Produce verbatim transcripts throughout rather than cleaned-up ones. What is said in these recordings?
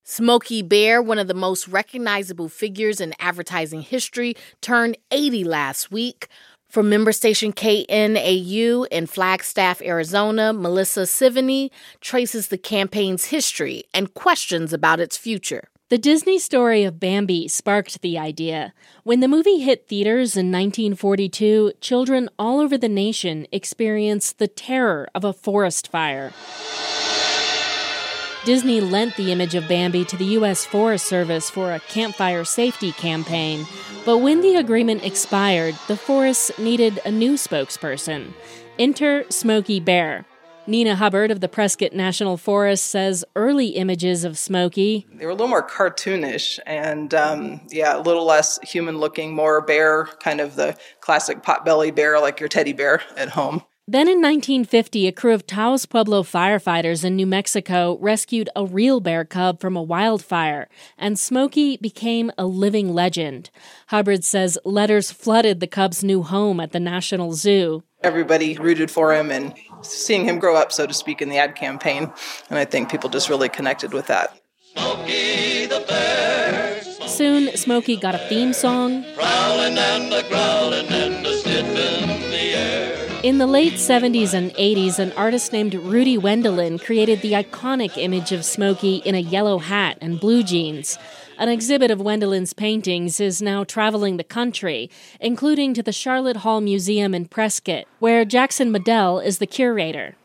Smokey Bear, one of the most recognizable figures in advertising history, turned eighty last week. From member station K N A U in Flagstaff, Arizona, Melissa Sivany traces the campaign's history and questions about its future. The Disney story of Bambi sparked the idea. When the movie hit theaters in nineteen forty-two, children all over the nation experienced the terror of a forest fire. Disney lent the image of Bambi to the U S Forest Service for a campfire safety campaign, but when the agreement expired, the forests needed a new spokesperson. Enter Smokey Bear. Nina Hubbard of the Prescott National Forest says early images of Smokey, they were a little more cartoonish and, um, yeah, a little less human-looking, more bear, kind of the classic potbelly bear like your teddy bear at home. Then in nineteen fifty, a crew of Taos Pueblo firefighters in New Mexico rescued a real bear cub from a wildfire, and Smokey became a living legend. Hubbard says letters flooded the cub's new home at the National Zoo. Everybody rooted for him and seeing him grow up, so to speak, in the ad campaign, and I think people just really connected with that. Smokey the Bear. Soon, Smokey got a theme song. Prowling and a growling and a sniffing the air. In the late seventies and eighties, an artist named Rudy Wendelin created the iconic image of Smokey in a yellow hat and blue jeans. An exhibit of Wendelin's paintings is now traveling the country, including to the Charlotte Hall Museum in Prescott, where Jackson Medell is the curator.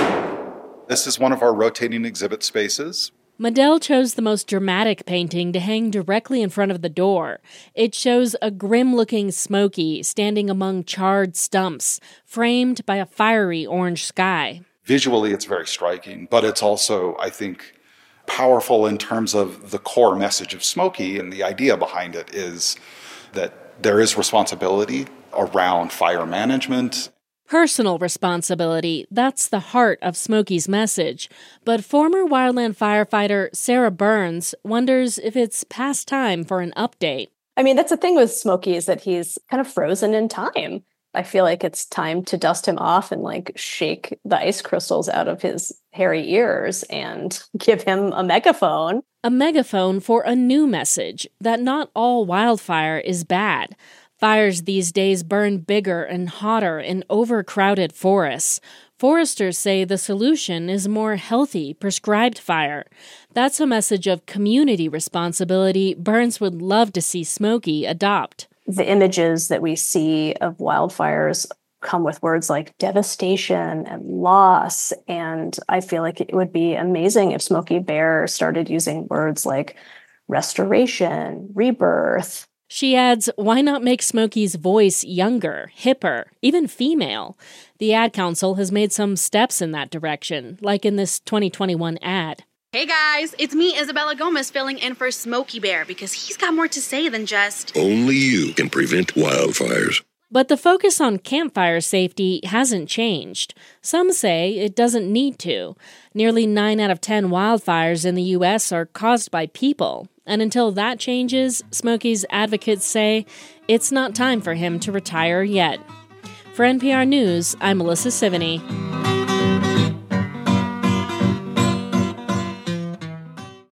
This is one of our rotating exhibit spaces. Medell chose the most dramatic painting to hang directly in front of the door. It shows a grim-looking Smokey standing among charred stumps, framed by a fiery orange sky. Visually, it's very striking, but it's also, I think, powerful in terms of the core message of Smokey, and the idea behind it is that there is responsibility around fire management. Personal responsibility, that's the heart of Smokey's message. But former wildland firefighter Sarah Burns wonders if it's past time for an update. I mean, that's the thing with Smokey is that he's kind of frozen in time. I feel like it's time to dust him off and like shake the ice crystals out of his hairy ears and give him a megaphone. A megaphone for a new message, that not all wildfire is bad. Fires these days burn bigger and hotter in overcrowded forests. Foresters say the solution is more healthy, prescribed fire. That's a message of community responsibility Burns would love to see Smokey adopt. The images that we see of wildfires come with words like devastation and loss, and I feel like it would be amazing if Smokey Bear started using words like restoration, rebirth. She adds, why not make Smokey's voice younger, hipper, even female? The Ad Council has made some steps in that direction, like in this twenty twenty-one ad. Hey guys, it's me, Isabella Gomez, filling in for Smokey Bear because he's got more to say than just... Only you can prevent wildfires. But the focus on campfire safety hasn't changed. Some say it doesn't need to. Nearly nine out of ten wildfires in the U S are caused by people. And until that changes, Smokey's advocates say it's not time for him to retire yet. For N P R News, I'm Melissa Sivany.